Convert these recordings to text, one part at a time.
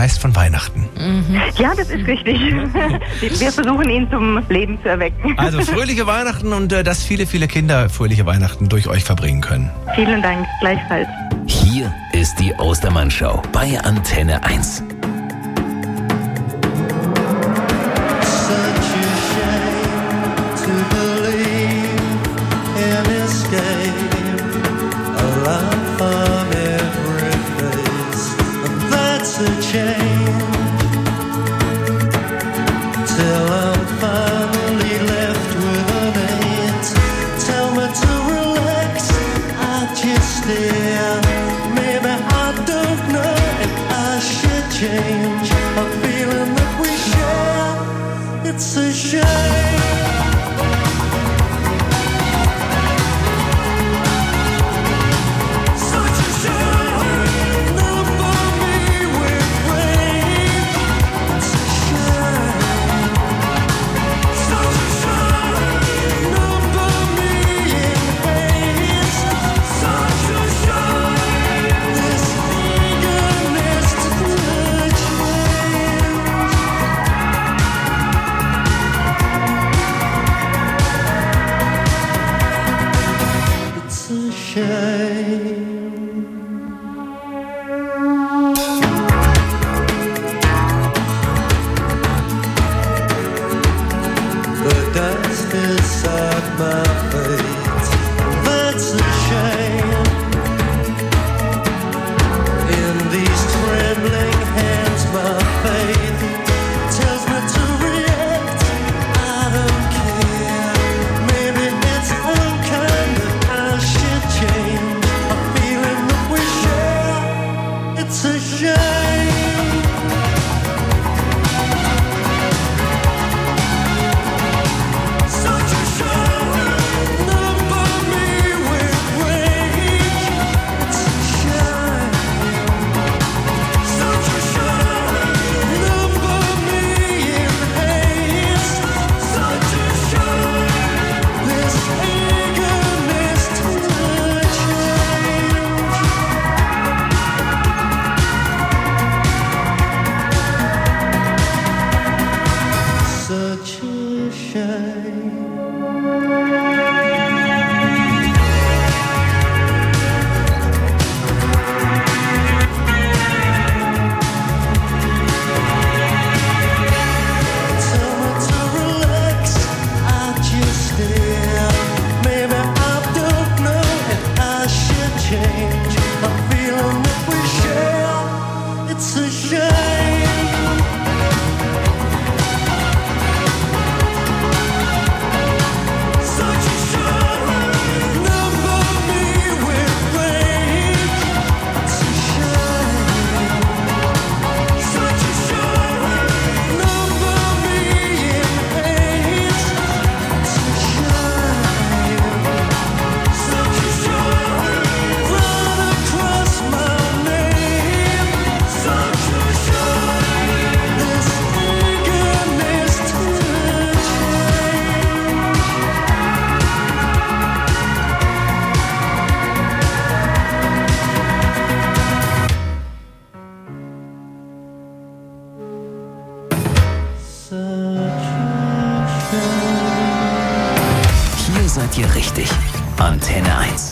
Geist von Weihnachten. Ja, das ist richtig. Wir versuchen ihn zum Leben zu erwecken. Also fröhliche Weihnachten und dass viele, viele Kinder fröhliche Weihnachten durch euch verbringen können. Vielen Dank, gleichfalls. Hier ist die Ostermann-Show bei Antenne 1. It's a shame. Hier seid ihr richtig. Antenne 1.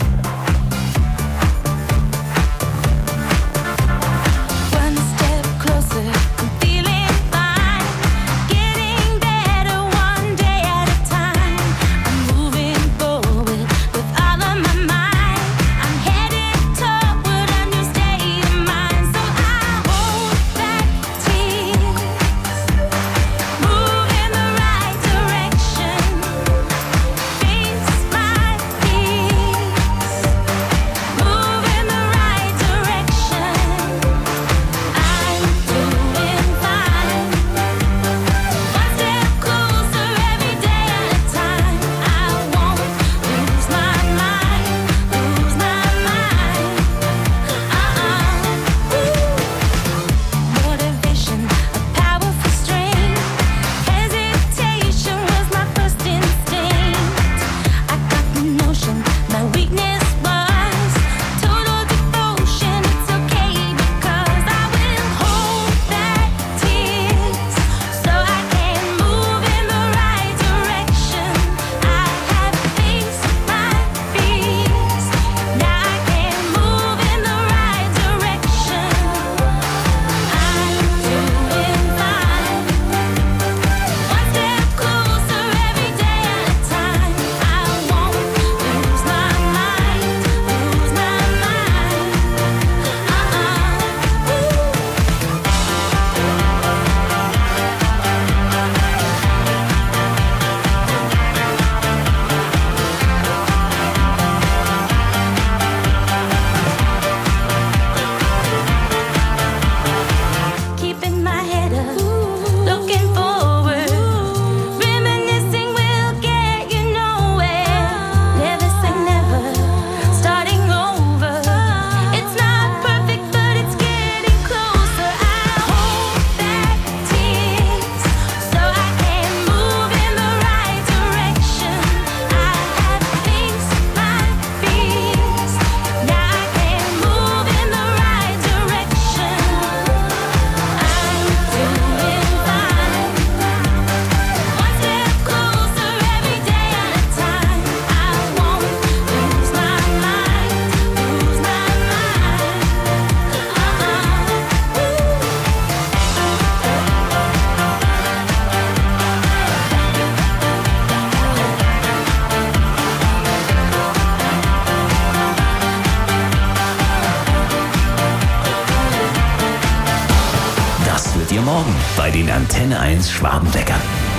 ihr morgen bei den Antenne 1 Schwabenweckern.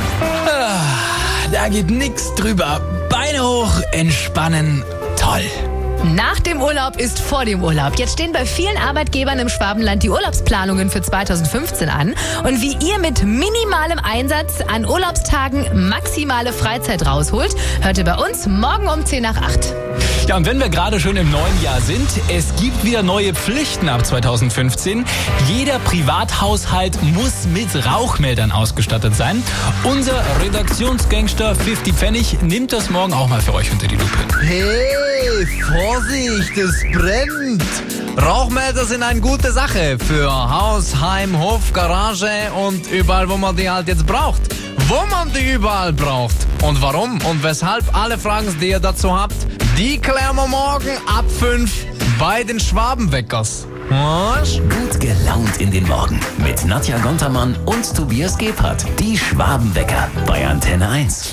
Da geht nix drüber. Beine hoch, entspannen, toll. Nach dem Urlaub ist vor dem Urlaub. Jetzt stehen bei vielen Arbeitgebern im Schwabenland die Urlaubsplanungen für 2015 an. Und wie ihr mit minimalem Einsatz an Urlaubstagen maximale Freizeit rausholt, hört ihr bei uns morgen um 10 nach 8. Ja, und wenn wir gerade schon im neuen Jahr sind, es gibt wieder neue Pflichten ab 2015. Jeder Privathaushalt muss mit Rauchmeldern ausgestattet sein. Unser Redaktionsgangster 50 Pfennig nimmt das morgen auch mal für euch unter die Lupe. Hey, Vorsicht, es brennt! Rauchmelder sind eine gute Sache für Haus, Heim, Hof, Garage und überall, wo man die halt jetzt braucht. Wo man die überall braucht und warum und weshalb, alle Fragen, die ihr dazu habt, die klären wir morgen ab 5 bei den Schwabenweckers. Was? Gut gelaunt in den Morgen mit Nadja Gontermann und Tobias Gebhardt. Die Schwabenwecker bei Antenne 1.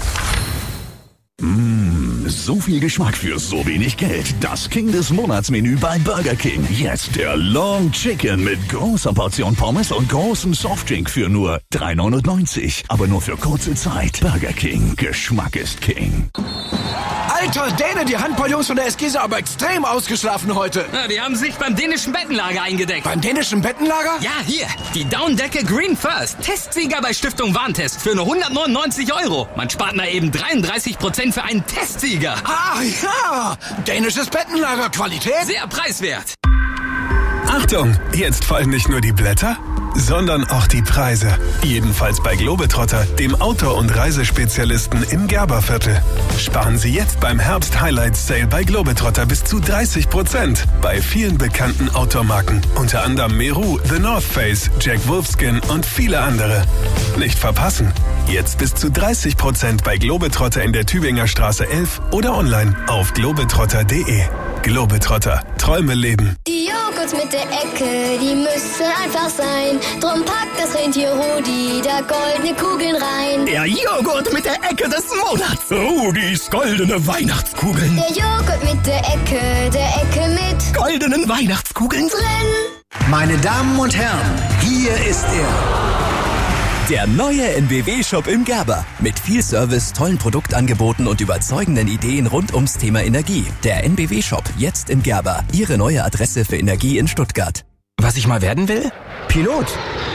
So viel Geschmack für so wenig Geld. Das King des Monatsmenü bei Burger King. Jetzt der Long Chicken mit großer Portion Pommes und großem Softdrink für nur 3,99. Aber nur für kurze Zeit. Burger King. Geschmack ist King. Alter Däne, die Handballjungs von der SG sind aber extrem ausgeschlafen heute. Ja, die haben sich beim dänischen Bettenlager eingedeckt. Beim dänischen Bettenlager? Ja, hier, die Downdecke Green First. Testsieger bei Stiftung Warntest für nur 199 €. Man spart mal eben 33% für einen Testsieger. Ach ja, dänisches Bettenlager, Qualität. Sehr preiswert. Achtung, jetzt fallen nicht nur die Blätter, sondern auch die Preise. Jedenfalls bei Globetrotter, dem Auto- und Reisespezialisten im Gerberviertel. Sparen Sie jetzt beim Herbst-Highlights-Sale bei Globetrotter bis zu 30%. Bei vielen bekannten Automarken, unter anderem Meru, The North Face, Jack Wolfskin und viele andere. Nicht verpassen. Jetzt bis zu 30% bei Globetrotter in der Tübinger Straße 11 oder online auf globetrotter.de. Globetrotter. Träume leben. Die Joghurt mit der Ecke, die müssen einfach sein. Drum packt das Rentier Rudi da goldene Kugeln rein. Der Joghurt mit der Ecke des Monats. Rudis goldene Weihnachtskugeln. Der Joghurt mit der Ecke mit Goldenen Weihnachtskugeln drin. Meine Damen und Herren, hier ist er. Der neue NBW-Shop im Gerber. Mit viel Service, tollen Produktangeboten und überzeugenden Ideen rund ums Thema Energie. Der NBW-Shop jetzt im Gerber. Ihre neue Adresse für Energie in Stuttgart. Was ich mal werden will? Pilot.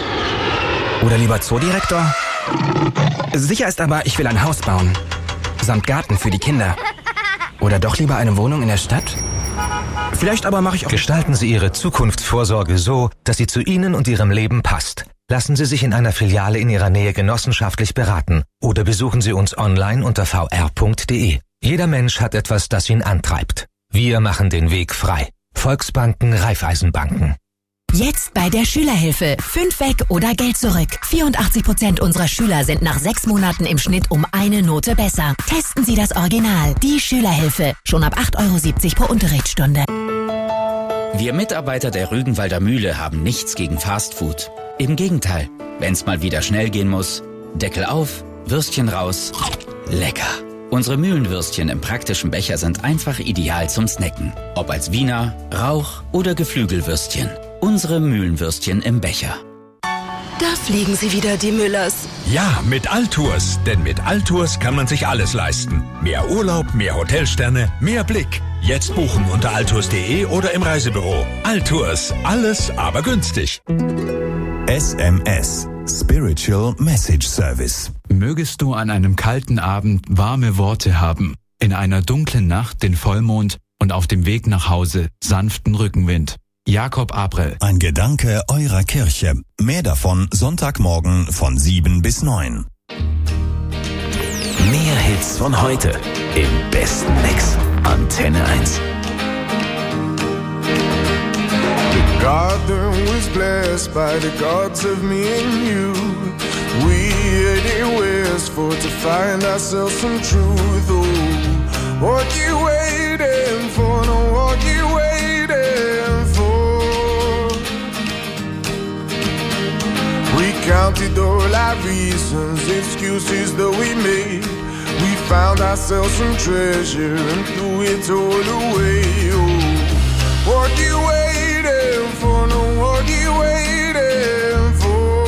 Oder lieber Zoodirektor? Sicher ist aber, ich will ein Haus bauen. Samt Garten für die Kinder. Oder doch lieber eine Wohnung in der Stadt? Vielleicht aber mache ich auch... Gestalten Sie Ihre Zukunftsvorsorge so, dass sie zu Ihnen und Ihrem Leben passt. Lassen Sie sich in einer Filiale in Ihrer Nähe genossenschaftlich beraten oder besuchen Sie uns online unter vr.de. Jeder Mensch hat etwas, das ihn antreibt. Wir machen den Weg frei. Volksbanken, Raiffeisenbanken. Jetzt bei der Schülerhilfe. 5 weg oder Geld zurück. 84% unserer Schüler sind nach 6 Monaten im Schnitt um eine Note besser. Testen Sie das Original. Die Schülerhilfe. Schon ab 8,70 € pro Unterrichtsstunde. Wir Mitarbeiter der Rügenwalder Mühle haben nichts gegen Fastfood. Im Gegenteil, wenn's mal wieder schnell gehen muss, Deckel auf, Würstchen raus, lecker. Unsere Mühlenwürstchen im praktischen Becher sind einfach ideal zum Snacken. Ob als Wiener, Rauch oder Geflügelwürstchen. Unsere Mühlenwürstchen im Becher. Da fliegen sie wieder, die Müllers. Ja, mit Altours. Denn mit Altours kann man sich alles leisten. Mehr Urlaub, mehr Hotelsterne, mehr Blick. Jetzt buchen unter altours.de oder im Reisebüro. Altours. Alles, aber günstig. SMS. Spiritual Message Service. Mögest du an einem kalten Abend warme Worte haben, in einer dunklen Nacht den Vollmond und auf dem Weg nach Hause sanften Rückenwind. Jakob Abrel. Ein Gedanke eurer Kirche. Mehr davon Sonntagmorgen von 7 bis 9. Mehr Hits von heute im besten Mix. Antenne 1. The garden was blessed by the gods of me and you. We headed westward to find ourselves some truth. Oh, what you waiting for? No, what you waiting for? We counted all our reasons, excuses that we made. We found ourselves some treasure and threw it all away. Oh, what you waiting for? No, what you waiting for?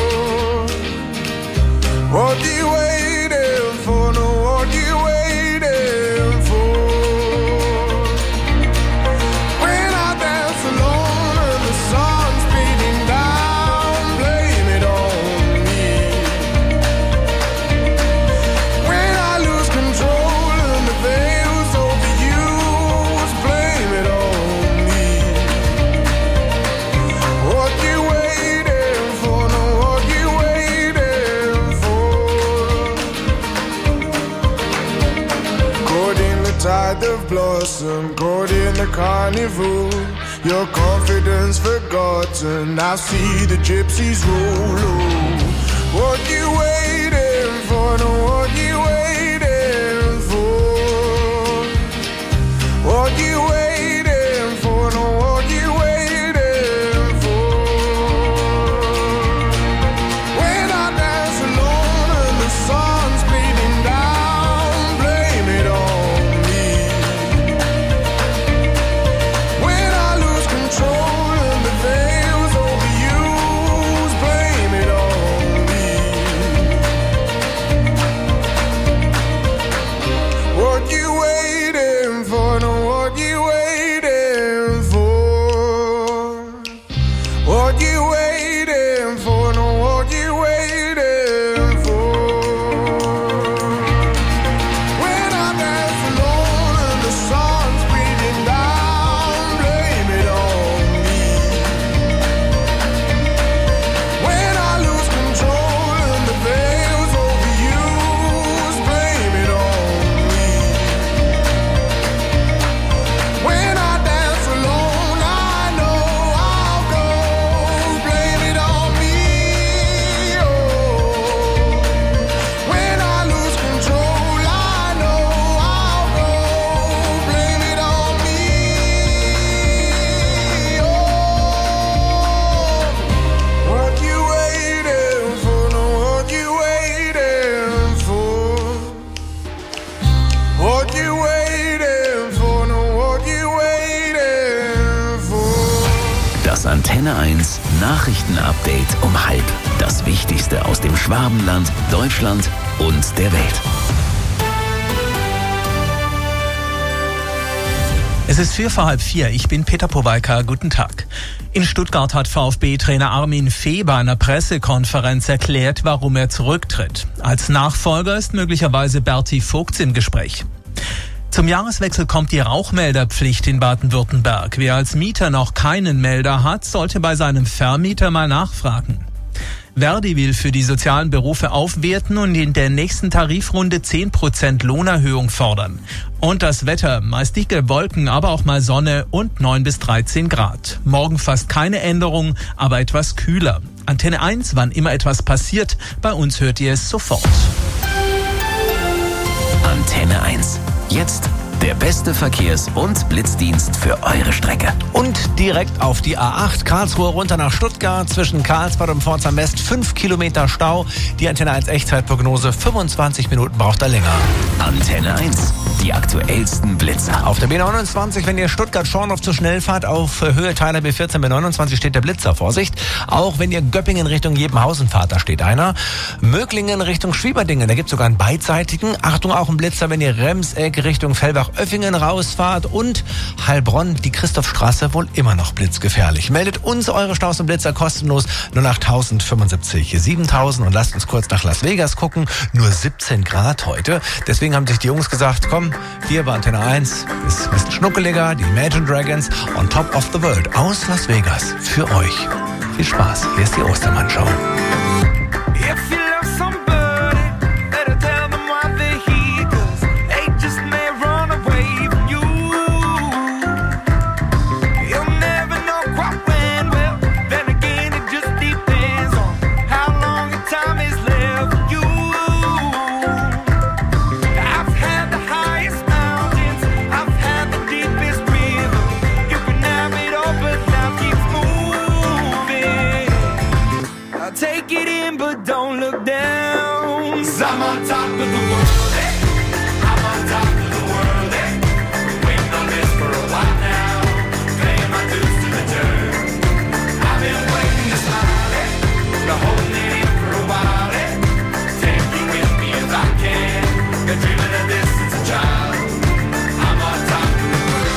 blossom caught in the carnival. Your confidence forgotten. I see the gypsies roll. What you waiting for? No, what you waiting for? What you waiting for? No, what you waiting for? When I dance alone and the sun's bleeding down, blame it on me. When I lose control and the veil's overused, blame it on me. What you waiting for? No, what you waiting for? What you waiting for? No, what you waiting for? When I dance alone and the sun's bleeding down, blame it on me. When I lose control and the veil's overused, blame it on me. When I dance alone, I know I'll go, blame it on me. Oh, when I lose control, I know I'll go, blame it on me. Oh, what you waiting for? No, what you waiting for? What you waiting for? No, what you waiting for? Das Antenne 1 Nachrichtenupdate um 12:30. Das Wichtigste aus dem Schwabenland, Deutschland und der Welt. Es ist 3:45. Ich bin Peter Powalka. Guten Tag. In Stuttgart hat VfB-Trainer Armin Fee bei einer Pressekonferenz erklärt, warum er zurücktritt. Als Nachfolger ist möglicherweise Berti Vogts im Gespräch. Zum Jahreswechsel kommt die Rauchmelderpflicht in Baden-Württemberg. Wer als Mieter noch keinen Melder hat, sollte bei seinem Vermieter mal nachfragen. Verdi will für die sozialen Berufe aufwerten und in der nächsten Tarifrunde 10% Lohnerhöhung fordern. Und das Wetter, meist dicke Wolken, aber auch mal Sonne und 9 bis 13 Grad. Morgen fast keine Änderung, aber etwas kühler. Antenne 1, wann immer etwas passiert, bei uns hört ihr es sofort. Antenne 1. Jetzt der beste Verkehrs- und Blitzdienst für eure Strecke. Und direkt auf die A8 Karlsruhe runter nach Stuttgart zwischen Karlsbad und Pforzheim West 5 Kilometer Stau. Die Antenne 1 Echtzeitprognose 25 Minuten braucht er länger. Antenne 1. Die aktuellsten Blitzer. Auf der B29, wenn ihr Stuttgart-Schorndorf zu schnell fahrt, auf Höhe Tyler B14, B29 steht der Blitzer. Vorsicht. Auch wenn ihr Göppingen Richtung Jebenhausen fahrt, da steht einer. Möglingen Richtung Schwieberdingen, da gibt es sogar einen beidseitigen. Achtung, auch ein Blitzer, wenn ihr Remseck Richtung Fellbach-Öffingen rausfahrt. Und Heilbronn, die Christophstraße, wohl immer noch blitzgefährlich. Meldet uns eure Staus und Blitzer kostenlos nur nach 1075, 7000. Und lasst uns kurz nach Las Vegas gucken. Nur 17 Grad heute. Deswegen haben sich die Jungs gesagt, komm, hier bei Antenne 1 ist ein bisschen schnuckeliger, die Imagine Dragons on Top of the World aus Las Vegas. Für euch. Viel Spaß. Hier ist die Ostermann-Show. Take it in, but don't look down. 'Cause I'm on top of the world, eh? I'm on top of the world, eh? Waiting on this for a while now. Paying my dues to the dirt. I've been waiting to smile, eh? Been holding it in for a while, eh? Take you with me if I can. Been dreaming of this since a child. I'm on top of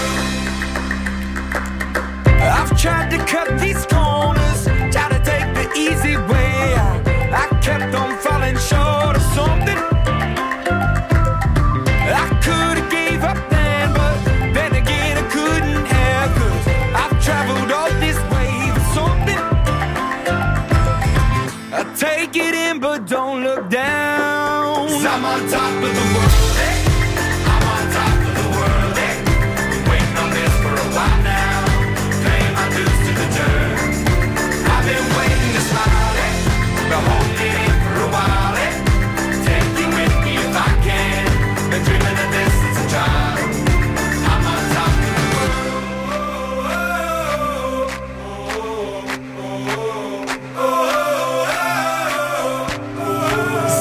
the world. I've tried to cut these corners, try to take the easy way out. I kept on falling short of something. I could've gave up then, but then again I couldn't have, 'cause I've traveled all this way for something. I take it in, but don't look down. 'Cause I'm on top of the world, eh? I'm on top of the world, eh?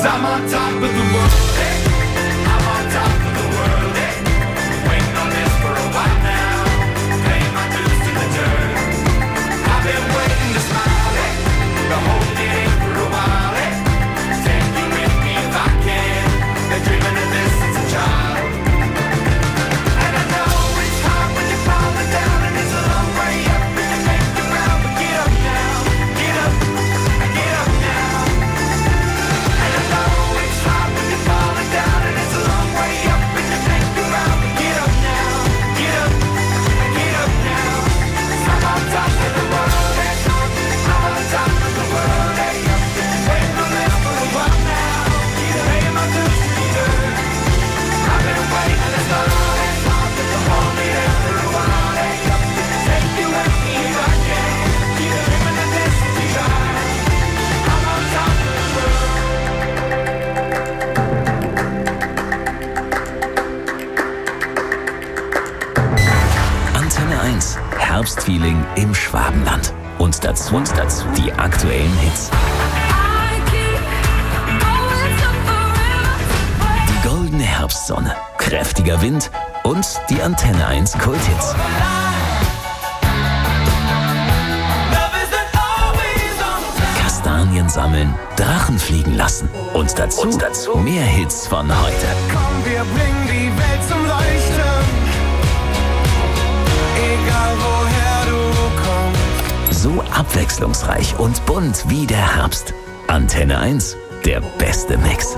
'Cause I'm on top of the world, hey. I'm on top of the world, hey. Waiting on this for a while now. Paying my dues to the dirt. I've been waiting to smile, hey. The whole game for a while, hey. Take you with me if I can. Been dreaming of this since a child. And I know it's hard when you're falling down, and it's a long way up and you make the ground. But get up now, get up, get up now. And I know it's hard when you're falling down, and it's a long way up and you make the ground. But get up now, get up, get up now. 'Cause I'm on top of the world, hey. I'm on top of the world, hey. Waiting on this for a while now. Paying my dues to the dirt. I've been waiting this long, hey. To hold me there for a while, hey. Take you with me if I can. Dreaming of this to be right. I'm on top of the world. Antenne 1. Herbstfeeling im Schwabenland. Und dazu die aktuellen Hits. Die goldene Herbstsonne, kräftiger Wind und die Antenne 1 Kulthits. Kastanien sammeln, Drachen fliegen lassen. Und dazu mehr Hits von heute. Komm, wir bringen die Welt zum Leuchten. Egal woher du kommst. So abwechslungsreich und bunt wie der Herbst. Antenne 1, der beste Mix.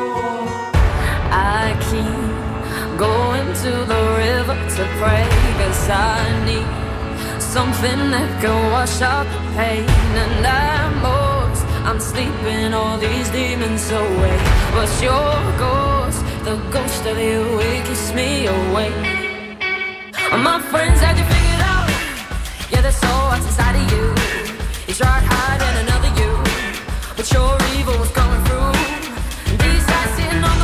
I keep going to the river to pray, 'cause I need something that can wash out the pain. And I'm sleeping all these demons away. But your ghost, the ghost of you, it keeps me awake. My friends had you figured out. Yeah, there's so what's inside of you. You tried hiding another you, but you're